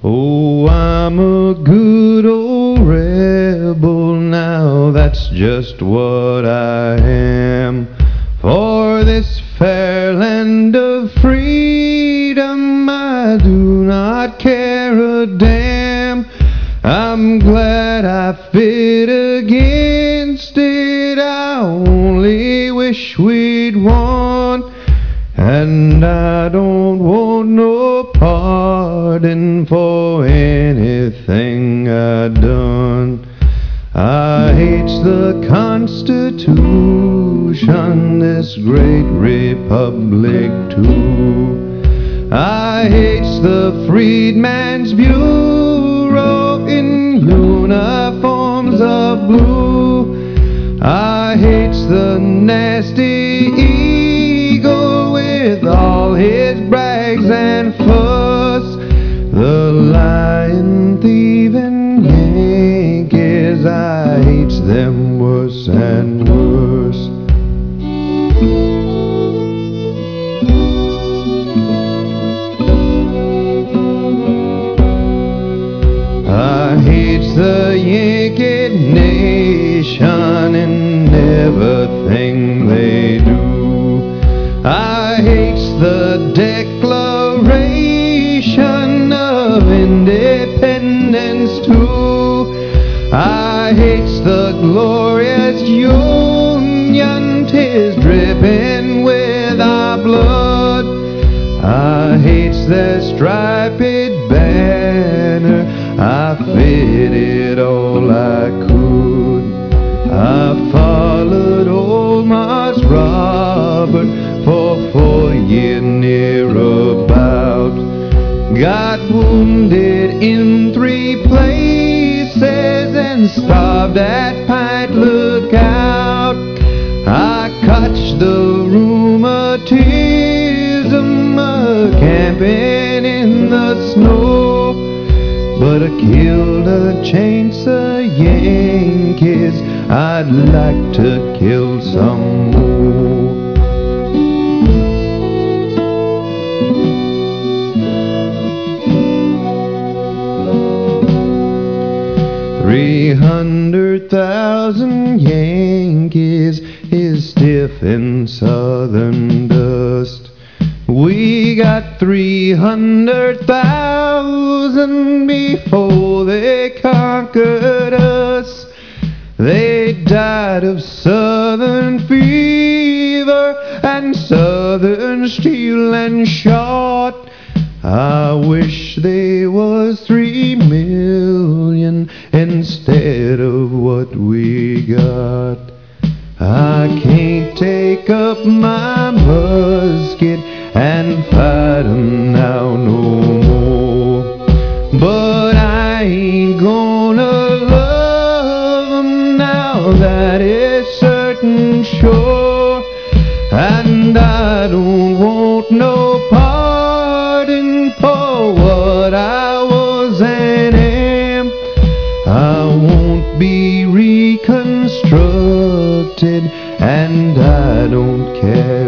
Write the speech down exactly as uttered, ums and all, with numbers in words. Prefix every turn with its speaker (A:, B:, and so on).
A: Oh, I'm a good old rebel now, that's just what I am. For this fair land of freedom I do not care a damn. I'm glad I fit against it, I only wish we'd won. And I don't want no pardon for anything I done. I hate the Constitution, this great republic too. I hate the Freedman's Bureau in uniforms of blue. I hate the nasty eagle with all his brags and fuss. The lying, thieving Yankees, I hate them worse and worse. I hate the Yankee nation and everything they do. I hate the Declaration of Independence too. I hate the glorious Union, 'tis dripping with our blood. I hate their striped banner, I fitted all I could. I followed old Mars Robert for four years near about. Got wounded in three places and starved at Pint Lookout. I caught the rheumatism of camping in the snow, but I killed a chance of Yankees, I'd like to kill some more. Three hundred thousand Yankees is stiff in southern dust. We got three hundred thousand before they conquered us. They died of southern fever and southern steel and shot. I wish they was three million instead of what we got. I can't take up my musket and fight 'em now no more, but I ain't gonna love 'em now, that is certain sure. And I don't want no pardon for what I was and am. I won't be reconstructed, and I don't care